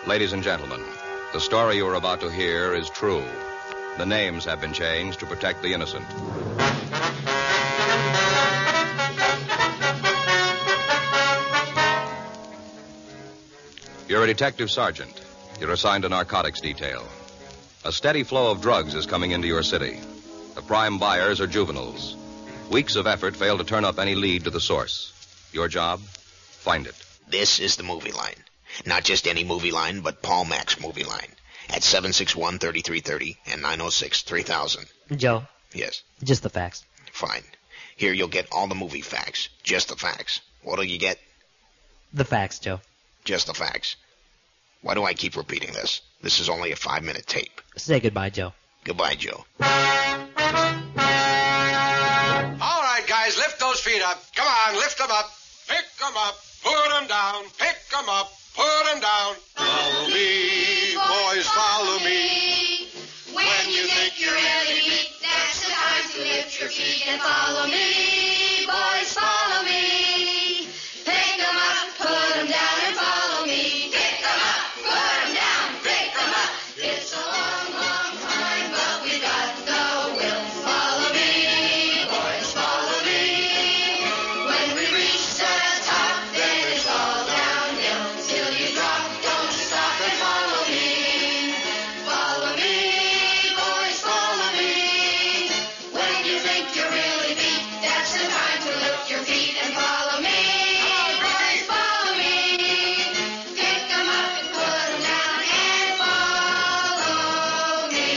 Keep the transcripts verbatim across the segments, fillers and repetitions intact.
Ladies and gentlemen, the story you are about to hear is true. The names have been changed to protect the innocent. You're a detective sergeant. You're assigned a narcotics detail. A steady flow of drugs is coming into your city. The prime buyers are juveniles. Weeks of effort fail to turn up any lead to the source. Your job? Find it. This is the movie line. Not just any movie line, but Paul Mack's movie line. At seven six one, three three three zero and nine oh six, three thousand. Joe. Yes? Just the facts. Fine. Here you'll get all the movie facts. Just the facts. What'll you get? The facts, Joe. Just the facts. Why do I keep repeating this? This is only a five-minute tape. Say goodbye, Joe. Goodbye, Joe. All right, guys, lift those feet up. Come on, lift them up. Pick them up. Put them down. Pick them up. Put them down. Follow me, boys, follow me. When you think you're really weak, that's the time to lift your feet and follow me, boys, follow me. Pick them up, put them down, and follow me. Pick them up, put them down, pick them up. It's a long, long time, but we got the will. Follow me, boys, follow me. When we reach the top, then it's all downhill. Till you drop, don't stop and follow me. Follow me, boys, follow me. When you think you're really beat, that's the time to lift your feet and follow me. Boys, follow me. Pick them up and put them down and follow me.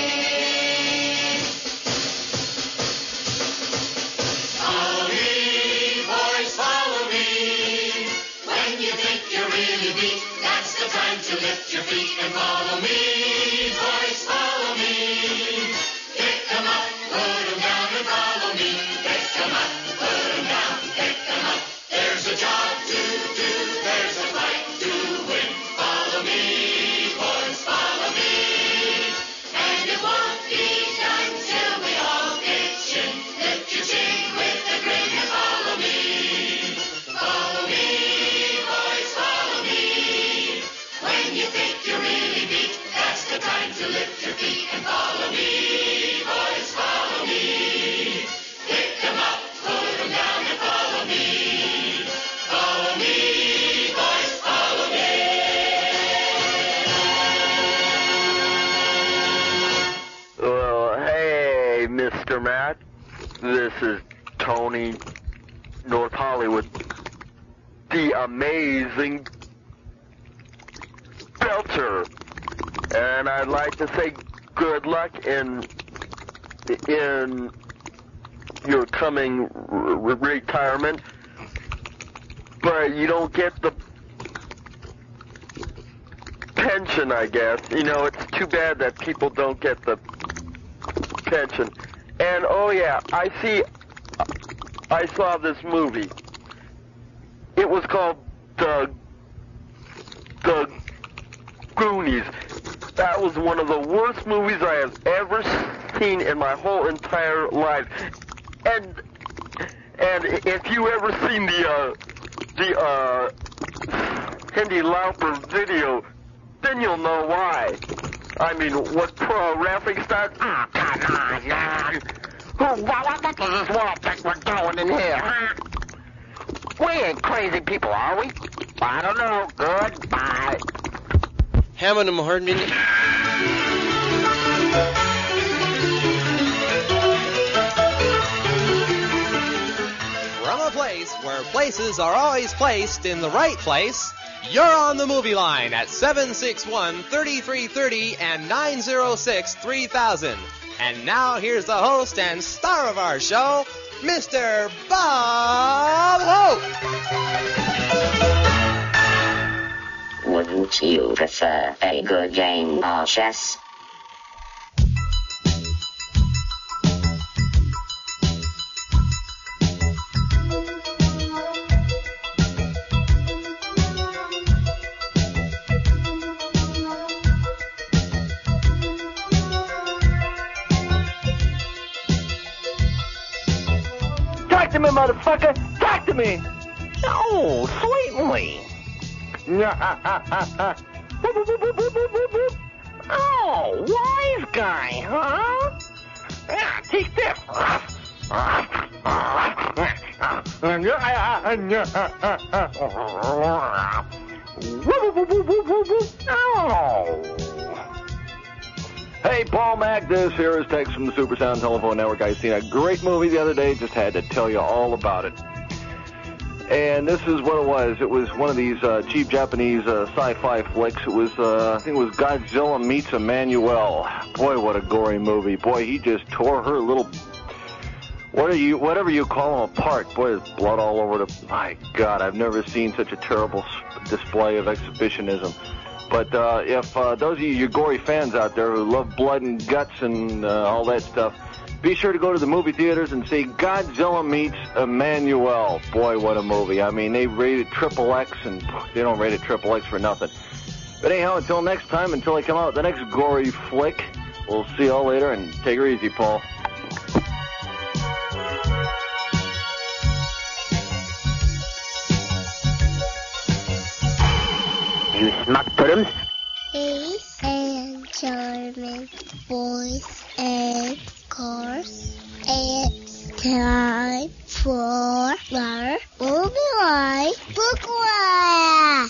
Follow me, boys, follow me. When you think you're really beat, that's the time to lift your feet and follow me. Boys, follow me. Pick them up, put them down and follow me. Pick them up, put them down, pick them up. There's a job to do, there's a fight to win. Follow me, boys, follow me. And it won't be done till we all pitch in. Lift your chin with a grin and follow me. Follow me, boys, follow me. When you think you're really beat, that's the time to lift your feet and follow me. Boys, follow me. Pick them up, put them down and follow me. Follow me, boys, follow me. Well, hey, Mister Matt. This is Tony, North Hollywood. The amazing Belcher. And I'd like to say good luck in in your coming re- retirement. But you don't get the pension, I guess. You know, it's too bad that people don't get the pension. And, oh yeah, I see, I saw this movie. It was called The, The Goonies. That was one of the worst movies I have ever seen in my whole entire life. And, and if you ever seen the, uh, the, uh, Cyndi Lauper video, then you'll know why. I mean, what pro wrestling star? Ah, come on, man. Who, what, what does this world think we're doing in here, huh? We ain't crazy people, are we? I don't know. Goodbye. Hammond and Mahoney. From a place where places are always placed in the right place, you're on the movie line at seven six one, three three three zero and nine oh six, three thousand. And now here's the host and star of our show, Mister Bob Hope. Wouldn't you prefer a good game of chess? Talk to me, motherfucker! Talk to me! Oh, certainly. Oh, wise guy, huh? Yeah, take this. Hey, Paul Mack, this here is Tex from the Supersound Telephone Network. I seen a great movie the other day, just had to tell you all about it. And this is what it was. It was one of these uh, cheap Japanese uh, sci-fi flicks. It was, uh, I think it was Godzilla Meets Emmanuel. Boy, what a gory movie. Boy, he just tore her little, what are you, whatever you call them, apart. Boy, there's blood all over the, my God, I've never seen such a terrible s- display of exhibitionism. But uh, if uh, those of you, you gory fans out there who love blood and guts and uh, all that stuff, be sure to go to the movie theaters and see Godzilla Meets Emmanuel. Boy, what a movie. I mean, they rated triple X, and they don't rate it triple X for nothing. But anyhow, until next time, until I come out with the next gory flick, we'll see you all later, and take her easy, Paul. You smart puddums. Ace and charming boys and cars. It's time for our movie line booklet.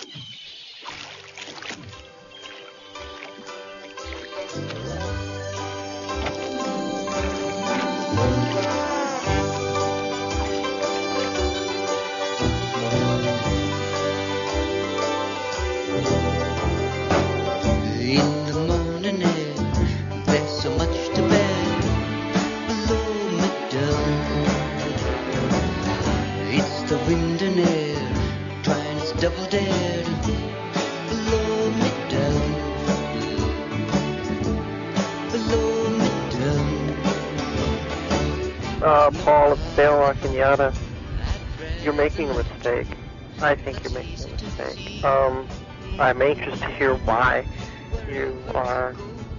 In the morning air, there's so much to bear below me down. It's the wind and air, trying its double dare to blow me down, blow me down. Uh, Paul, it's Dale La Cañada. You're making a mistake. I think you're making a mistake. Um, I'm anxious to hear why you are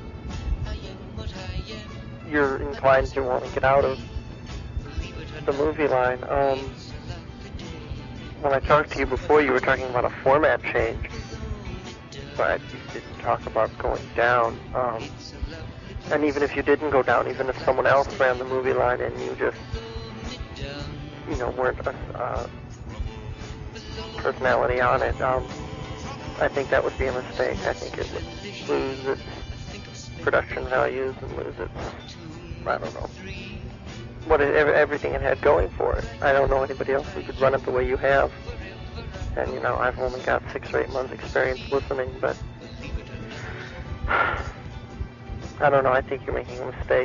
you're inclined to want to get out of the movie line. Um, when I talked to you before, you were talking about a format change, but you didn't talk about going down. Um, and even if you didn't go down, even if someone else ran the movie line and you just, you know, weren't a uh, personality on it, um, I think that would be a mistake. I think it would lose its production values and lose its, I don't know, what it, everything it had going for it. I don't know anybody else who could run it the way you have. And, you know, I've only got six or eight months experience listening, but I don't know, I think you're making a mistake.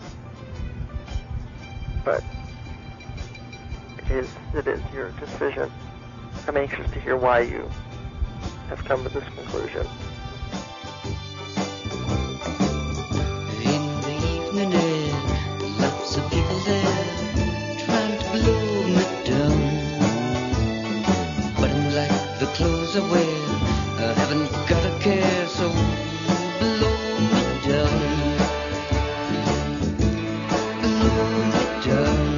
But it is, it is your decision. I'm anxious to hear why you have come to this conclusion. In the evening air, lots of people there trying to blow me down. But unlike the clothes I wear, I haven't got a care, so blow me down, blow me down.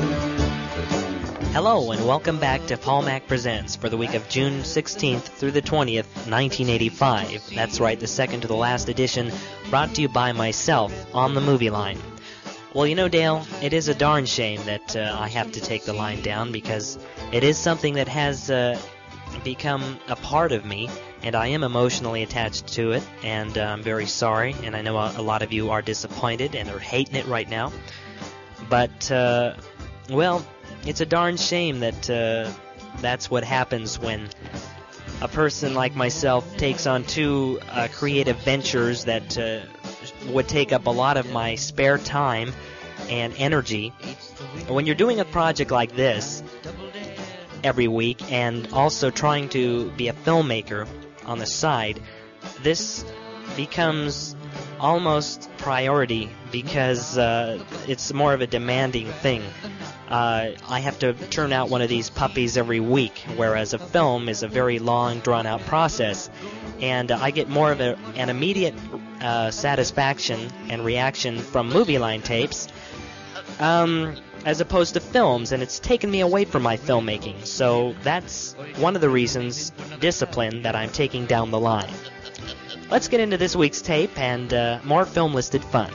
Hello and welcome back to Paul Mack Presents for the week of June sixteenth through the twentieth, nineteen eighty-five. That's right, the second to the last edition, brought to you by myself on the movie line. Well, you know, Dale, it is a darn shame that uh, I have to take the line down because it is something that has uh, become a part of me, and I am emotionally attached to it, and uh, I'm very sorry, and I know a, a lot of you are disappointed and are hating it right now. But, uh, well, it's a darn shame that uh, that's what happens when a person like myself takes on two uh, creative ventures that uh, would take up a lot of my spare time and energy. When you're doing a project like this every week and also trying to be a filmmaker on the side, this becomes almost priority because uh, it's more of a demanding thing. Uh, I have to turn out one of these puppies every week, whereas a film is a very long, drawn-out process. And uh, I get more of a, an immediate uh, satisfaction and reaction from movie line tapes. Um, as opposed to films, and it's taken me away from my filmmaking. So that's one of the reasons, discipline, that I'm taking down the line. Let's get into this week's tape and uh, more film-listed fun.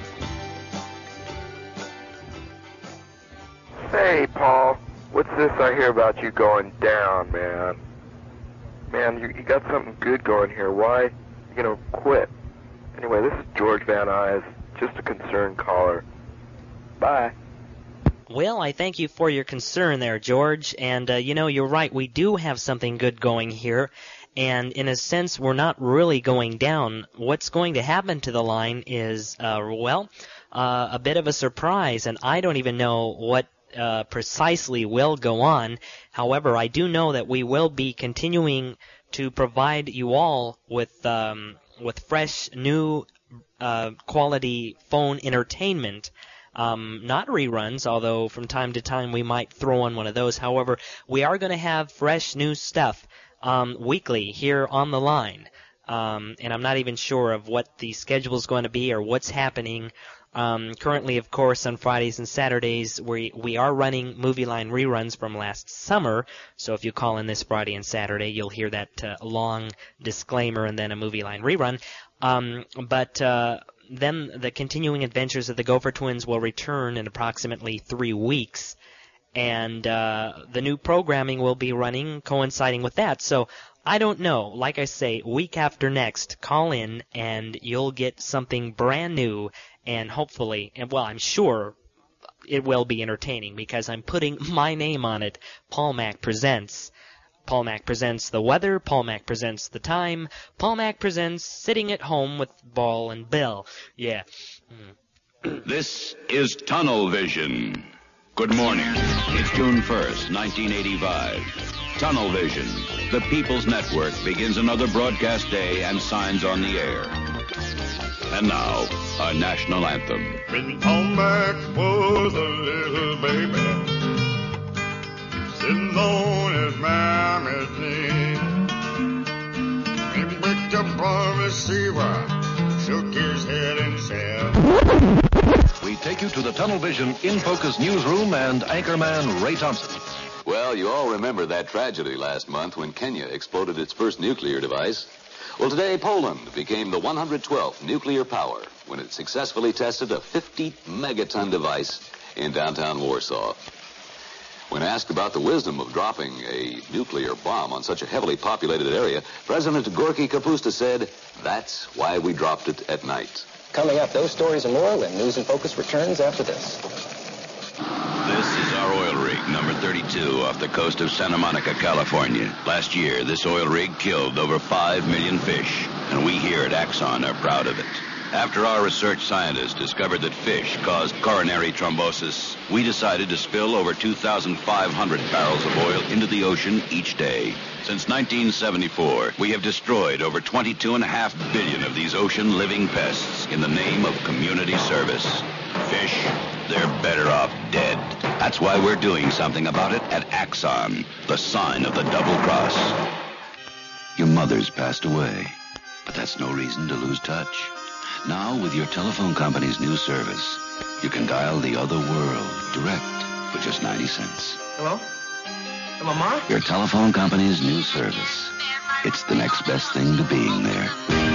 Hey, Paul. What's this I hear about you going down, man? Man, you, you got something good going here. Why you gonna quit? Anyway, this is George Van Nuys, just a concerned caller. Bye. Well, I thank you for your concern there, George. And, uh, you know, you're right. We do have something good going here. And in a sense, we're not really going down. What's going to happen to the line is, uh, well, uh, a bit of a surprise. And I don't even know what uh, precisely will go on. However, I do know that we will be continuing to provide you all with um, with fresh, new, uh, quality phone entertainment. Um, not reruns, although from time to time we might throw on one of those. However, we are going to have fresh, new stuff um, weekly here on the line. Um, and I'm not even sure of what the schedule is going to be or what's happening. Um, currently, of course, on Fridays and Saturdays, we we are running Movie Line reruns from last summer. So if you call in this Friday and Saturday, you'll hear that uh, long disclaimer and then a Movie Line rerun. Um, but uh, then the continuing adventures of the Gopher Twins will return in approximately three weeks. And uh, the new programming will be running coinciding with that. So I don't know. Like I say, week after next, call in and you'll get something brand new. And hopefully, and well, I'm sure it will be entertaining because I'm putting my name on it. Paul Mac Presents. Paul Mac Presents the weather. Paul Mac Presents the time. Paul Mac Presents sitting at home with Ball and Bill. Yeah. Mm. This is Tunnel Vision. Good morning. It's June first, nineteen eighty-five. Tunnel Vision, the People's Network, begins another broadcast day and signs on the air. And now, our national anthem. When Paul Mac was a little baby, sitting on his mammy's knee, he picked up a receiver, shook his head and said, we take you to the Tunnel Vision In Focus newsroom and anchorman Ray Thompson. Well, you all remember that tragedy last month when Kenya exploded its first nuclear device. Well, today, Poland became the one hundred twelfth nuclear power when it successfully tested a fifty megaton device in downtown Warsaw. When asked about the wisdom of dropping a nuclear bomb on such a heavily populated area, President Gorky Kapusta said, that's why we dropped it at night. Coming up, those stories and more when News in Focus returns after this. This is our oil rig, number thirty-two, off the coast of Santa Monica, California. Last year, this oil rig killed over five million fish, and we here at Axon are proud of it. After our research scientists discovered that fish caused coronary thrombosis, we decided to spill over two thousand five hundred barrels of oil into the ocean each day. Since nineteen seventy-four, we have destroyed over twenty-two and a half billion of these ocean living pests in the name of community service. Fish, they're better off dead. That's why we're doing something about it at Axon, the sign of the double cross. Your mother's passed away, but that's no reason to lose touch. Now, with your telephone company's new service, you can dial the other world direct for just ninety cents. Hello? Mama? Your telephone company's new service. It's the next best thing to being there.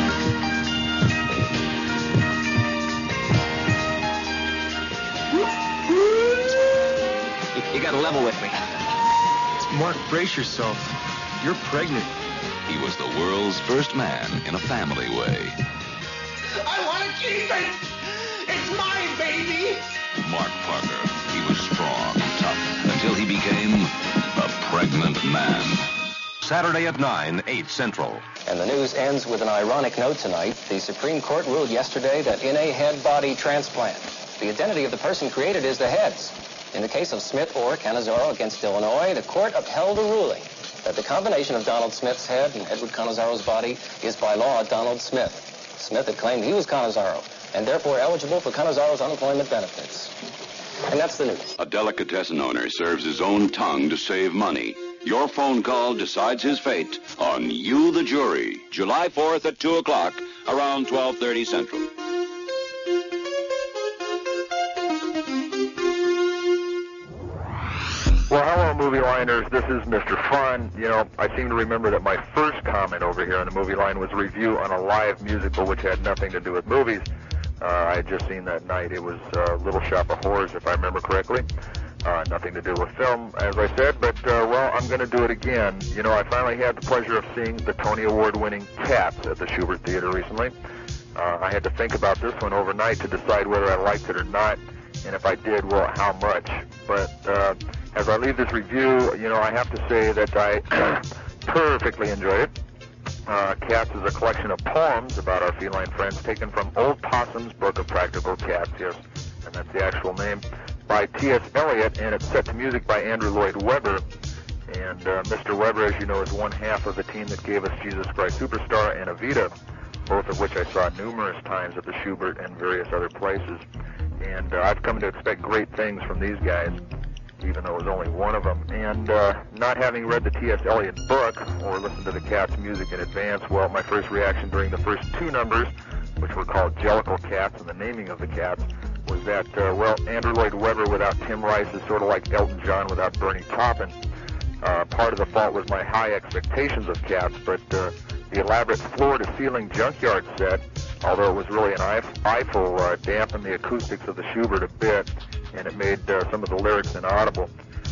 You, you gotta level with me. Mark, brace yourself. You're pregnant. He was the world's first man in a family way. I want to keep it! It's my baby! Mark Parker. He was strong, tough, until he became a pregnant man. Saturday at nine, eight Central. And the news ends with an ironic note tonight. The Supreme Court ruled yesterday that in a head-body transplant, the identity of the person created is the heads. In the case of Smith or Cannizzaro against Illinois, the court upheld a ruling that the combination of Donald Smith's head and Edward Canizzaro's body is by law Donald Smith. Smith had claimed he was Cannizzaro and therefore eligible for Canizzaro's unemployment benefits. And that's the news. A delicatessen owner serves his own tongue to save money. Your phone call decides his fate on You the Jury, July fourth at two o'clock, around twelve thirty Central. Well, hello, movie liners. This is Mister Fun. You know, I seem to remember that my first comment over here on the movie line was a review on a live musical which had nothing to do with movies. Uh, I had just seen that night. It was uh, Little Shop of Horrors, if I remember correctly. Uh, nothing to do with film, as I said, but, uh, well, I'm going to do it again. You know, I finally had the pleasure of seeing the Tony Award-winning Cats at the Schubert Theater recently. Uh, I had to think about this one overnight to decide whether I liked it or not, and if I did, well, how much. But uh, as I leave this review, you know, I have to say that I perfectly enjoyed it. Uh, Cats is a collection of poems about our feline friends taken from Old Possum's Book of Practical Cats, yes, and that's the actual name, by T S Eliot, and it's set to music by Andrew Lloyd Webber. And uh, Mister Webber, as you know, is one half of the team that gave us Jesus Christ Superstar and Evita, both of which I saw numerous times at the Schubert and various other places. And uh, I've come to expect great things from these guys, even though it was only one of them. And uh, not having read the T S Eliot book or listened to the Cats' music in advance, well, my first reaction during the first two numbers, which were called Jellicle Cats and the naming of the cats, was that, uh, well, Andrew Lloyd Webber without Tim Rice is sort of like Elton John without Bernie Taupin. Uh, part of the fault was my high expectations of Cats, but uh, the elaborate floor-to-ceiling junkyard set, although it was really an eyeful, uh, dampened the acoustics of the Schubert a bit, and it made uh, some of the lyrics inaudible.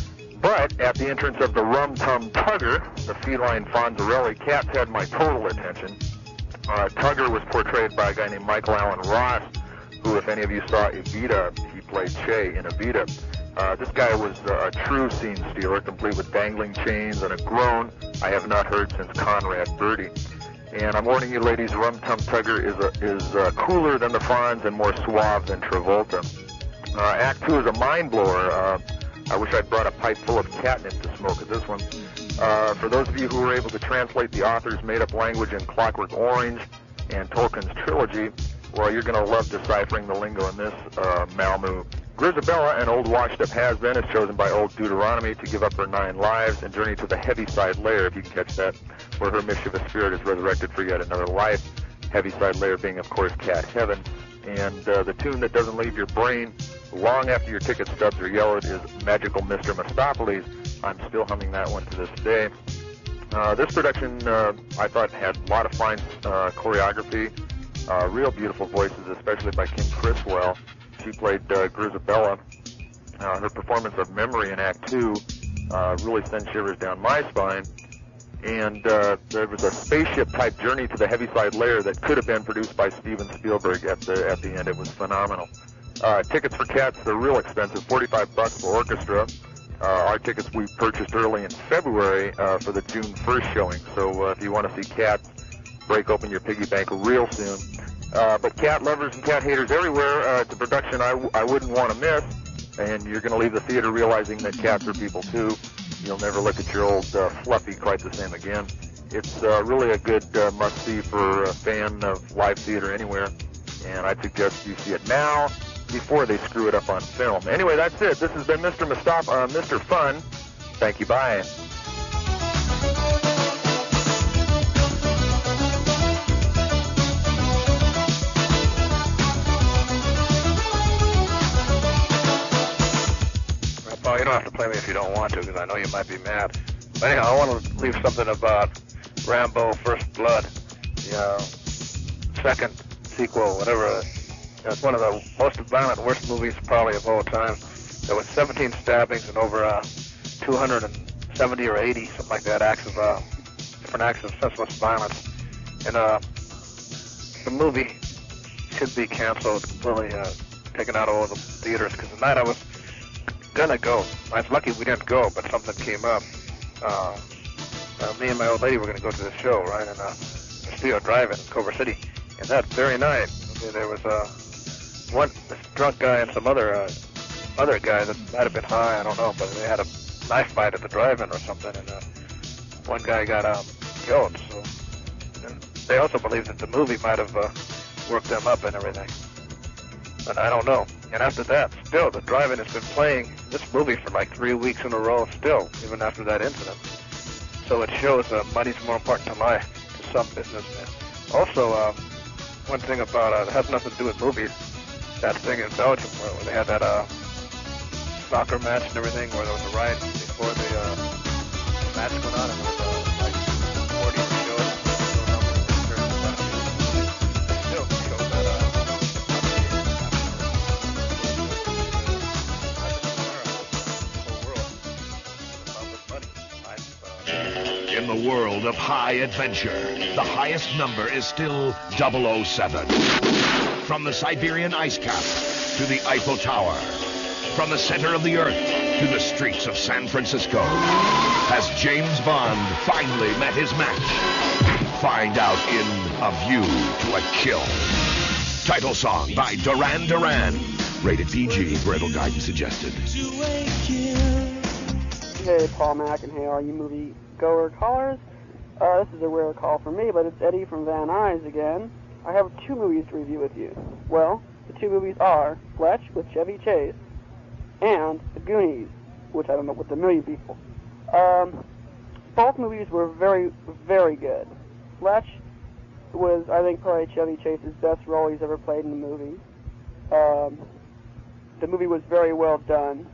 But at the entrance of the Rum Tum Tugger, the feline Fonzarelli, Cats had my total attention. Uh, Tugger was portrayed by a guy named Michael Allen Ross, who, if any of you saw Evita, he played Che in Evita. Uh, this guy was uh, a true scene stealer, complete with dangling chains and a groan I have not heard since Conrad Birdie. And I'm warning you, ladies, Rum Tum Tugger is, a, is uh, cooler than the Fonz and more suave than Travolta. Uh, Act two is a mind-blower. Uh, I wish I'd brought a pipe full of catnip to smoke at this one. Uh, for those of you who were able to translate the author's made-up language in Clockwork Orange and Tolkien's trilogy, well, you're going to love deciphering the lingo in this uh, Malmu. Grisabella, an old washed-up has-been, is chosen by Old Deuteronomy to give up her nine lives and journey to the Heaviside Layer, if you can catch that, where her mischievous spirit is resurrected for yet another life. Heaviside Layer being, of course, Cat Heaven. And uh, the tune that doesn't leave your brain long after your ticket stubs are yellowed is Magical Mister Mistopheles. I'm still humming that one to this day. Uh, this production, uh, I thought, had a lot of fine uh, choreography, uh, real beautiful voices, especially by Kim Criswell. She played uh, Grisabella. Uh, her performance of Memory in Act two uh, really sent shivers down my spine. And uh, there was a spaceship-type journey to the Heaviside Layer that could have been produced by Steven Spielberg at the at the end. It was phenomenal. Uh, tickets for Cats, they're real expensive, forty-five bucks for orchestra. Uh, our tickets we purchased early in February uh, for the June first showing. So uh, if you want to see Cats, break open your piggy bank real soon. Uh, but cat lovers and cat haters everywhere, uh, it's a production I, w- I wouldn't want to miss. And you're going to leave the theater realizing that cats are people too. You'll never look at your old uh, Fluffy quite the same again. It's uh, really a good uh, must-see for a fan of live theater anywhere. And I'd suggest you see it now before they screw it up on film. Anyway, that's it. This has been Mister Mustapha, uh, Mister Fun. Thank you. Bye. Well, you don't have to play me if you don't want to, because I know you might be mad. But anyhow, I want to leave something about Rambo First Blood, the uh, second sequel, whatever. It's one of the most violent, worst movies probably of all time. There was seventeen stabbings and over uh, two hundred seventy or eighty, something like that, acts of uh, different acts of senseless violence. And uh, the movie should be canceled, completely uh, taken out of all the theaters, because the night I was gonna go, I was lucky we didn't go, but something came up. Uh, uh, me and my old lady were gonna go to the show, right, in uh, Studio Drive in Culver City. And that very night, there was uh, one this drunk guy and some other uh, other guy that might have been high, I don't know, but they had a knife fight at the drive-in or something, and uh, one guy got um, killed. So and they also believe that the movie might have uh, worked them up and everything. But I don't know. And after that, still, the drive-in has been playing this movie for like three weeks in a row still, even after that incident. So it shows uh, money's more important to life to some businessmen. Also, uh, one thing about uh, it has nothing to do with movies. That thing in Belgium where they had that uh, soccer match and everything, where there was a riot before the uh, match went on, and there was uh, like forty shows. Still shows that uh, In the world of high adventure, the highest number is still double oh seven. From the Siberian ice cap to the Eiffel Tower, from the center of the earth to the streets of San Francisco, has James Bond finally met his match? Find out in A View to a Kill. Title song by Duran Duran. Rated P G. Parental guidance suggested. Hey, Paul Mack, and hey, all you movie goer callers. Uh, this is a rare call for me, but it's Eddie from Van Nuys again. I have two movies to review with you. Well, the two movies are Fletch with Chevy Chase and The Goonies, which I don't know what the million people. Um, both movies were very, very good. Fletch was, I think, probably Chevy Chase's best role he's ever played in a movie. Um, the movie was very well done.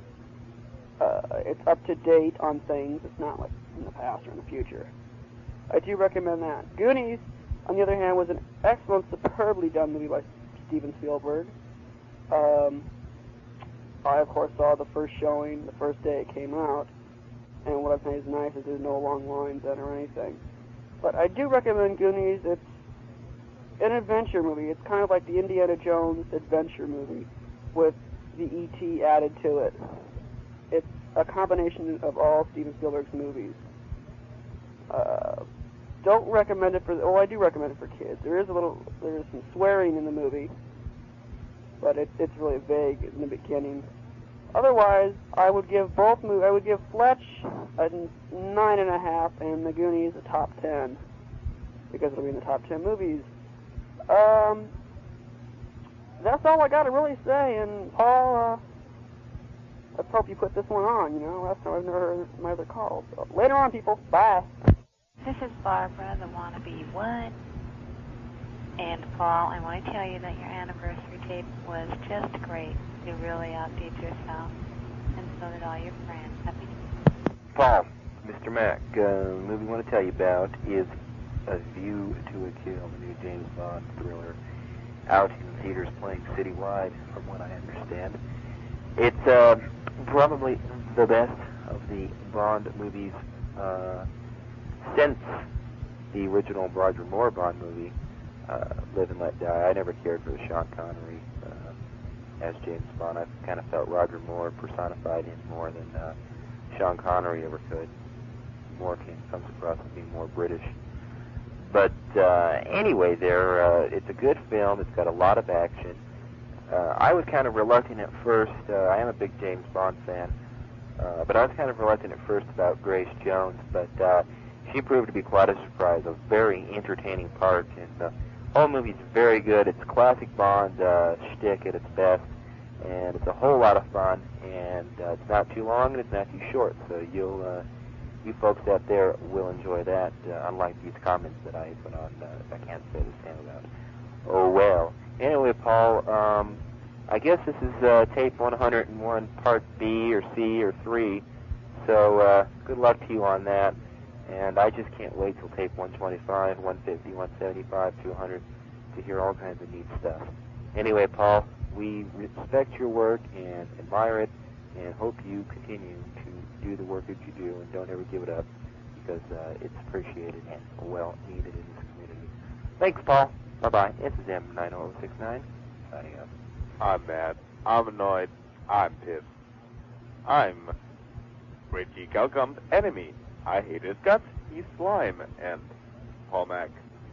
Uh, it's up to date on things. It's not like in the past or in the future. I do recommend that. Goonies, on the other hand, was an excellent, superbly done movie by Steven Spielberg. Um, I, of course, saw the first showing the first day it came out, and what I think is nice is there's no long lines in or anything. But I do recommend Goonies. It's an adventure movie. It's kind of like the Indiana Jones adventure movie with the E T added to it. It's a combination of all Steven Spielberg's movies. Uh, don't recommend it for... Oh, I do recommend it for kids. There is a little... There is some swearing in the movie, but it, it's really vague in the beginning. Otherwise, I would give both movies... I would give Fletch a nine and a half and The Goonies a top ten, because it'll be in the top ten movies. Um, that's all I got to really say. And Paul, uh, let's hope you put this one on. You know, last time I've never heard my other calls. So later on, people. Bye. This is Barbara, the wannabe one. And Paul, I want to tell you that your anniversary tape was just great. You really outdid yourself, and so did all your friends. Happy Paul, Mister Mack, uh, the movie I want to tell you about is A View to a Kill, the new James Bond thriller, out in theaters playing citywide, from what I understand. It's uh, probably the best of the Bond movies uh, since the original Roger Moore Bond movie, uh, Live and Let Die. I never cared for the Sean Connery uh, as James Bond. I kind of felt Roger Moore personified him more than uh, Sean Connery ever could. Moore came, comes across as being more British. But uh, anyway, there, uh, it's a good film. It's got a lot of action. Uh, I was kind of reluctant at first. Uh, I am a big James Bond fan, uh, but I was kind of reluctant at first about Grace Jones. But uh, she proved to be quite a surprise, a very entertaining part, and the whole movie's very good. It's classic Bond uh, shtick at its best, and it's a whole lot of fun. And uh, it's not too long, and it's not too short. So you'll, uh, you folks out there will enjoy that. Uh, unlike these comments that I put on, uh, I can't say the same about. Oh well. Anyway, Paul, um, I guess this is uh, tape one hundred one, part B or C or three, so uh, good luck to you on that, and I just can't wait till tape one twenty-five, one fifty, one seventy-five, two hundred to hear all kinds of neat stuff. Anyway, Paul, we respect your work and admire it, and hope you continue to do the work that you do, and don't ever give it up, because uh, it's appreciated and well needed in this community. Thanks, Paul. Bye-bye. This is M nine oh six nine. Signing up. I'm mad. I'm annoyed. I'm pissed. I'm Richie Calcum's enemy. I hate his guts. He's slime. And Paul Mack,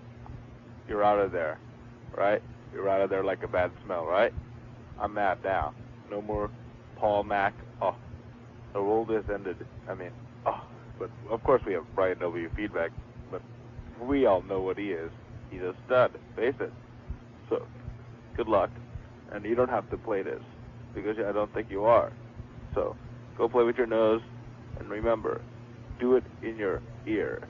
you're out of there, right? You're out of there like a bad smell, right? I'm mad now. No more Paul Mack. Oh, the world has ended. I mean, oh, but of course we have Brian W. feedback, but we all know what he is. He's a stud, face it. So, good luck. And you don't have to play this, because I don't think you are. So, go play with your nose, and remember, do it in your ear.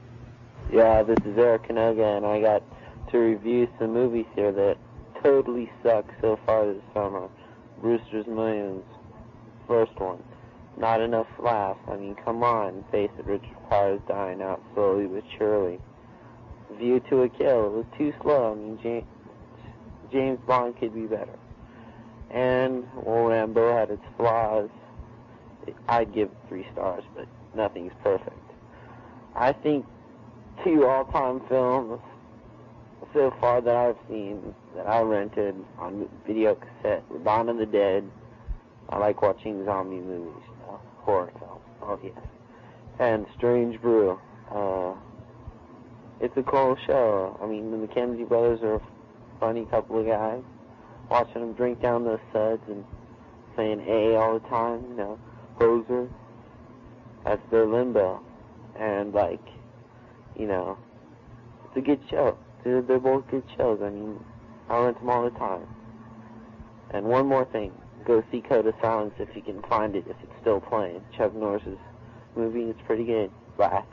Yeah, this is Eric Kanoga, and I got to review some movies here that totally suck so far this summer. Brewster's Millions. first one. Not enough laughs. I mean, come on, face it, Richard Pryor is dying out slowly but surely. View to a Kill, it was too slow. I mean, James, James Bond could be better. And, well, Rambo had its flaws. I'd give it three stars, but nothing's perfect. I think two all-time films so far that I've seen, that I rented on video cassette, were Dawn of the Dead. I like watching zombie movies, you know, horror films, oh yes. And Strange Brew. Uh, it's a cool show. I mean, the Mackenzie brothers are a funny couple of guys. Watching them drink down those suds and saying A all the time, you know, poser. That's their limbo. And, like, you know, it's a good show. They're, they're both good shows. I mean, I rent them all the time. And one more thing. Go see Code of Silence if you can find it, if it's still playing. Chuck Norris's movie. It's pretty good. Bye.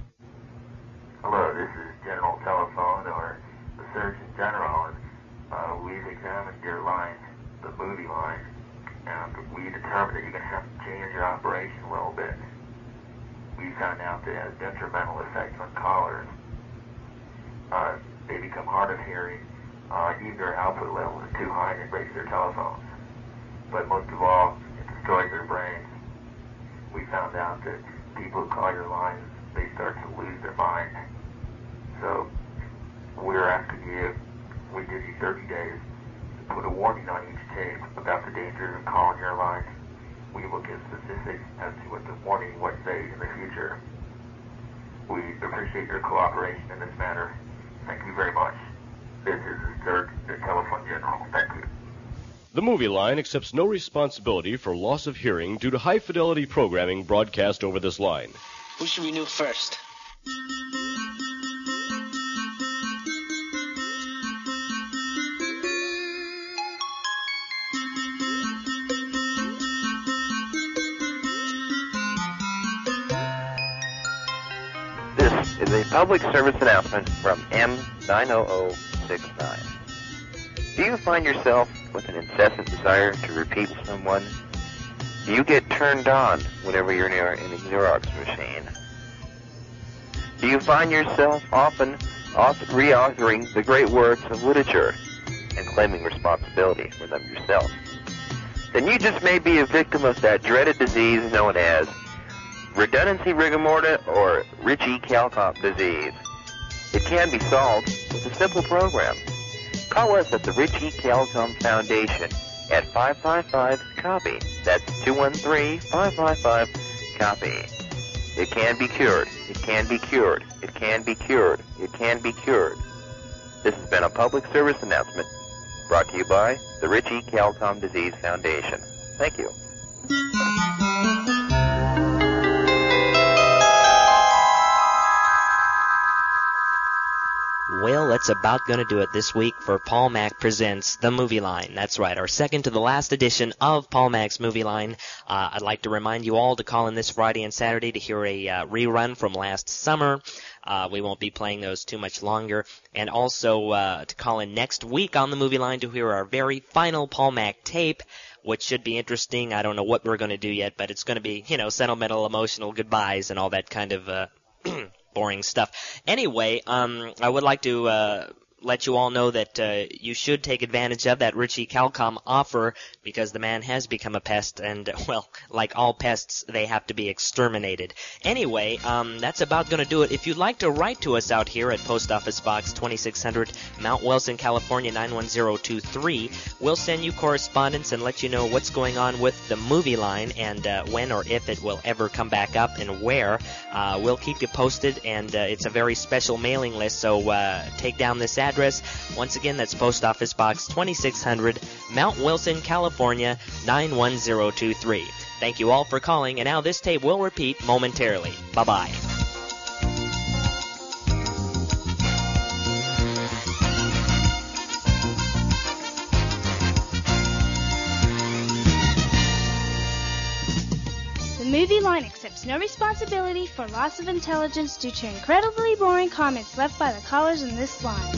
Hello, this is General Telephone, or the Surgeon General. Uh, we've examined your line, the movie line, and we determined that you're going to have to change your operation a little bit. We found out that it has detrimental effects on callers. Uh, they become hard of hearing, uh, even their output level is too high and it breaks their telephones. But most of all, it destroys their brains. We found out that people who call your lines, they start to lose their mind. So we're asking you, we give you thirty days to put a warning on each tape about the danger of calling your line. We will give specifics as to what the warning would say in the future. We appreciate your cooperation in this matter. Thank you very much. This is the third the Telephone General. Thank you. The Movie Line accepts no responsibility for loss of hearing due to high-fidelity programming broadcast over this line. Who should we renew first? This is a public service announcement from M nine zero zero six nine. Do you find yourself with an incessant desire to repeat with someone? Do you get turned on whenever you're near a Xerox machine? Do you find yourself often re-authoring the great works of literature and claiming responsibility for them yourself? Then you just may be a victim of that dreaded disease known as redundancy rigor mortis or Ritchie-Calcott disease. It can be solved with a simple program. Call us at the Ritchie-Calcott Foundation at five five five copy. That's two one three, five five five copy. It can be cured. It can be cured. It can be cured. It can be cured. This has been a public service announcement brought to you by the Ritchie-Calcott Disease Foundation. Thank you. Well, that's about going to do it this week for Paul Mack Presents The Movie Line. That's right, our second to the last edition of Paul Mack's Movie Line. Uh, I'd like to remind you all to call in this Friday and Saturday to hear a uh, rerun from last summer. Uh, we won't be playing those too much longer. And also uh, to call in next week on The Movie Line to hear our very final Paul Mack tape, which should be interesting. I don't know what we're going to do yet, but it's going to be, you know, sentimental, emotional goodbyes and all that kind of uh boring stuff. Anyway, um, I would like to uh, let you all know that uh, you should take advantage of that Ritchie-Calcott offer because the man has become a pest, and, well, like all pests, they have to be exterminated. Anyway, um, that's about going to do it. If you'd like to write to us out here at Post Office Box twenty-six hundred, Mount Wilson, California, nine one zero two three, we'll send you correspondence and let you know what's going on with the Movie Line and uh, when or if it will ever come back up and where. Uh, we'll keep you posted, and uh, it's a very special mailing list, so uh, take down this address. Once again, that's Post Office Box twenty-six hundred, Mount Wilson, California, nine one zero two three. Thank you all for calling, and now this tape will repeat momentarily. Bye-bye. The Movie Line accepts no responsibility for loss of intelligence due to incredibly boring comments left by the callers in this line.